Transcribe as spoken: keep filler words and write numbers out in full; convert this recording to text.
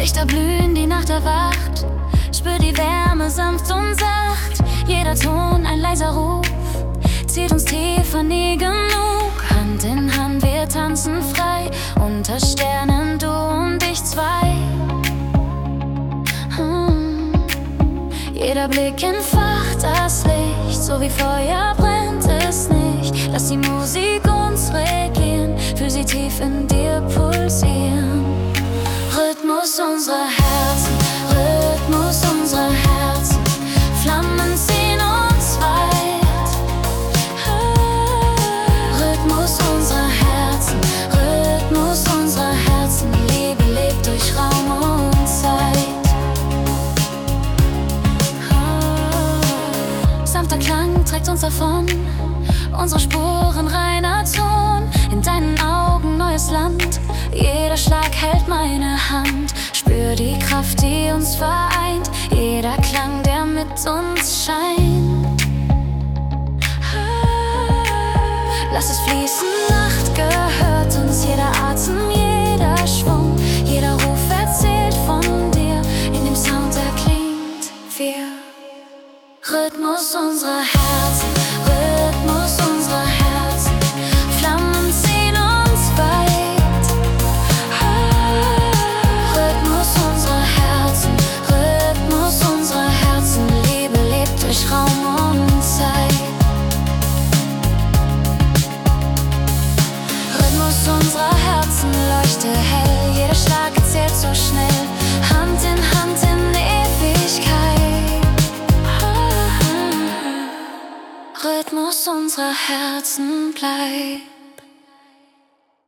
Lichter blühen, die Nacht erwacht. Spür die Wärme sanft und sacht. Jeder Ton ein leiser Ruf, zieht uns tiefer, nie genug. Hand in Hand, wir tanzen frei, unter Sternen, du und ich zwei. hm. Jeder Blick entfacht das Licht, so wie Feuer brennt es nicht. Lass die Musik uns regieren, fühl sie tief in dir pulsieren. Rhythmus unserer Herzen, Rhythmus unserer Herzen, Flammen ziehen uns weit. Rhythmus unserer Herzen, Rhythmus unserer Herzen, Liebe lebt durch Raum und Zeit. Sanfter Klang trägt uns davon, unsere Spuren reiner Ton. In deinen Augen neues Land, jeder Schlag hält meine Hand. Spür die Kraft, die uns vereint, jeder Klang, der mit uns scheint. Lass es fließen, Nacht gehört uns, jeder Atem, jeder Schwung, jeder Ruf erzählt von dir, in dem Sound erklingt wir. Rhythmus unserer Herzen, Rhythmus unserer Herzen, Flammen ziehen uns weit. Rhythmus unserer Herzen, Rhythmus unserer Herzen, Liebe lebt durch Raum und Zeit. Rhythmus unserer Herzen leuchte hell, jeder Schlag zählt so schnell, Hand in Hand in Ewigkeit. Rhythmus unserer Herzen bleibt.